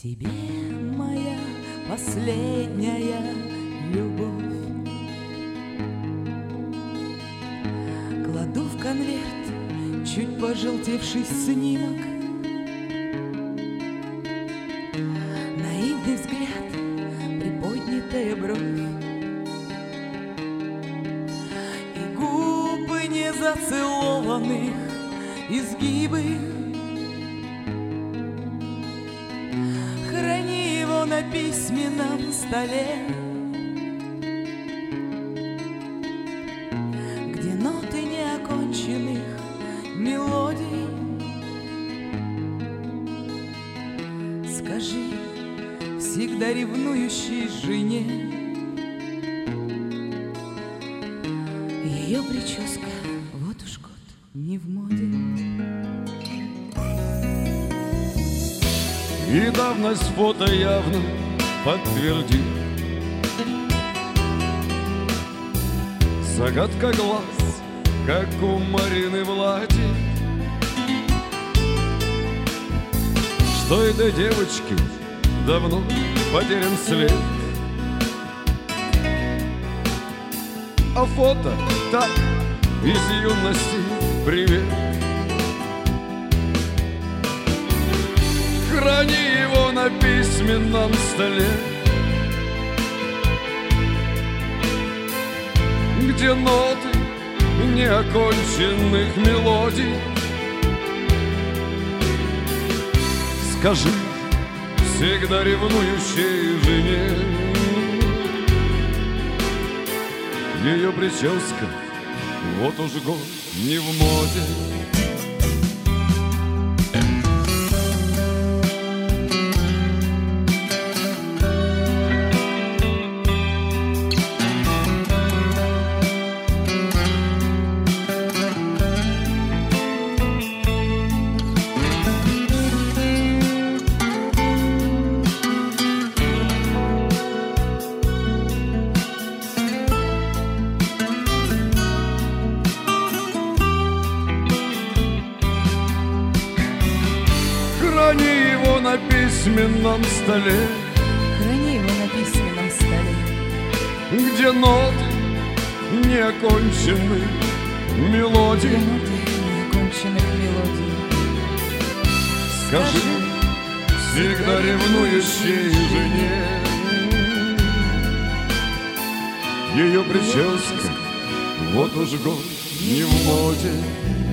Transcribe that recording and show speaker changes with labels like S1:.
S1: Тебе моя последняя любовь кладу в конверт чуть пожелтевший снимок, наивный взгляд, приподнятая бровь и губы незацелованных изгибы. Храни его на письменном столе, где ноты неоконченных мелодий. Скажи всегда ревнующей жене, ее прическа вот уж год не в моде.
S2: И давность фото явно подтвердит загадка глаз, как у Марины Влади, что и до девочки давно потерян след. А фото так из юности привет. Храни его на письменном столе, где ноты неоконченных мелодий. Скажи всегда ревнующей жене, ее прическа вот уж год не в моде. Храни его на письменном столе,
S1: Храни его на письменном столе,
S2: где ноты неоконченных мелодий.
S1: где ноты неоконченных мелодий.
S2: Скажи всегда ревнующей жене, ее прическа вот уж год не в моде.